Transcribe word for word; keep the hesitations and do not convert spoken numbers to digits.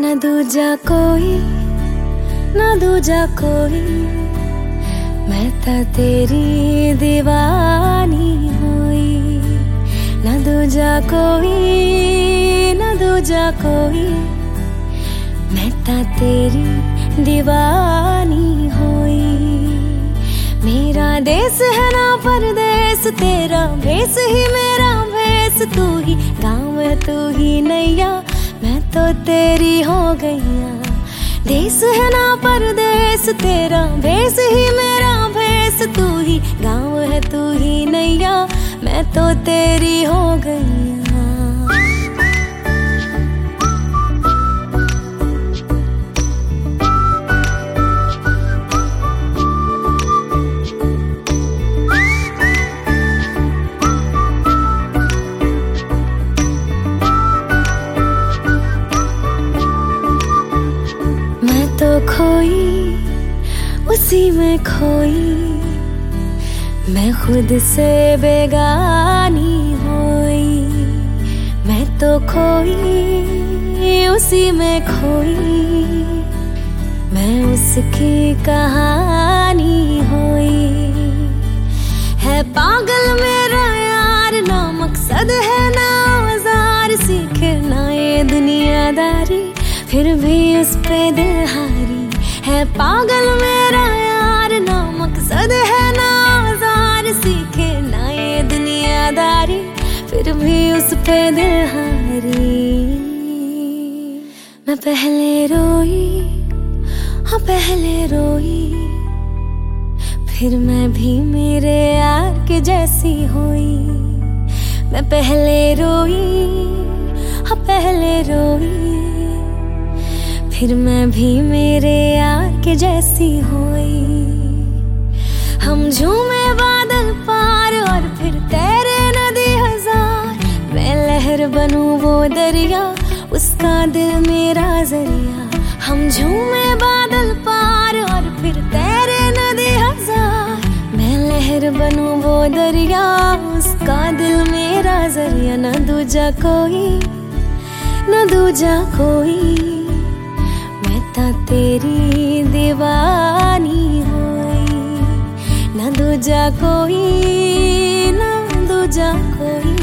न दूजा कोई, न दूजा कोई, मैं ता तेरी दीवानी होई। न दूजा कोई, न दूजा कोई, मैं ता तेरी दीवानी होई। मेरा देश है ना परदेस, तेरा भेस ही मेरा भेस। तू ही गाँव है तू ही नैया, मैं तो तेरी हो गईया। देश है ना परदेस, तेरा भेस ही मेरा भेस। तू ही गाँव है तू ही नैया, मैं तो तेरी हो गईया। तो खोई उसी में खोई, मैं खुद से बेगानी होई। मैं तो खोई उसी में खोई, मैं उसकी कहानी होई। है पागल मेरा यार, ना मकसद है ना औजार। सीखे ना ये दुनियादारी, फिर भी उस पे दिल हारी। है पागल मेरा यार, ना मकसद है ना औजार। सीखे ना ये दुनियादारी, फिर भी उस पे दिल हारी। मैं पहले रोई, हाँ पहले रोई, फिर मैं भी मेरे यार के जैसी होई। मैं पहले रोई, हाँ पहले रोई, फिर मैं भी मेरे यार के जैसी होई। हम झूमे बादल पार और फिर तैरे नदी हजार। मैं लहर बनूं वो दरिया, उसका दिल मेरा जरिया। हम झूमे बादल पार और फिर तैरे नदी हजार। मैं लहर बनूं वो दरिया, उसका दिल मेरा जरिया। न दूजा कोई, न दूजा कोई, ता तेरी दीवानी होई। न दूजा कोई, न दूजा कोई।